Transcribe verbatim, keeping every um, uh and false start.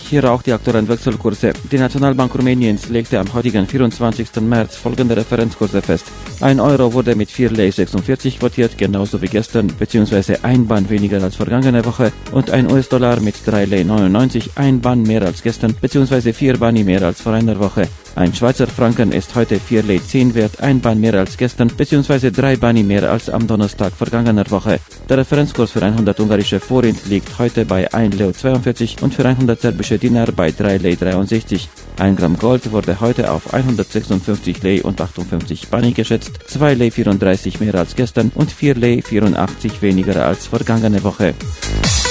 Hier auch die aktuellen Wechselkurse. Die Nationalbank Rumäniens legte am heutigen vierundzwanzigsten März folgende Referenzkurse fest. Ein Euro wurde mit vier Lei sechsundvierzig quotiert, genauso wie gestern, beziehungsweise ein Ban weniger als vergangene Woche, und ein U S-Dollar mit drei Lei neunundneunzig, ein Ban mehr als gestern, beziehungsweise vier Bani mehr als vor einer Woche. Ein Schweizer Franken ist heute vier Lei zehn wert, ein Ban mehr als gestern, beziehungsweise drei Bani mehr als am Donnerstag vergangener Woche. Der Referenzkurs für hundert ungarische Forint liegt heute bei ein Leu zweiundvierzig und für hundert serbische Dinar bei drei Lei dreiundsechzig. Ein Gramm Gold wurde heute auf hundertsechsundfünfzig Lei und achtundfünfzig Bani geschätzt, zwei Lei vierunddreißig mehr als gestern und vier Lei vierundachtzig weniger als vergangene Woche.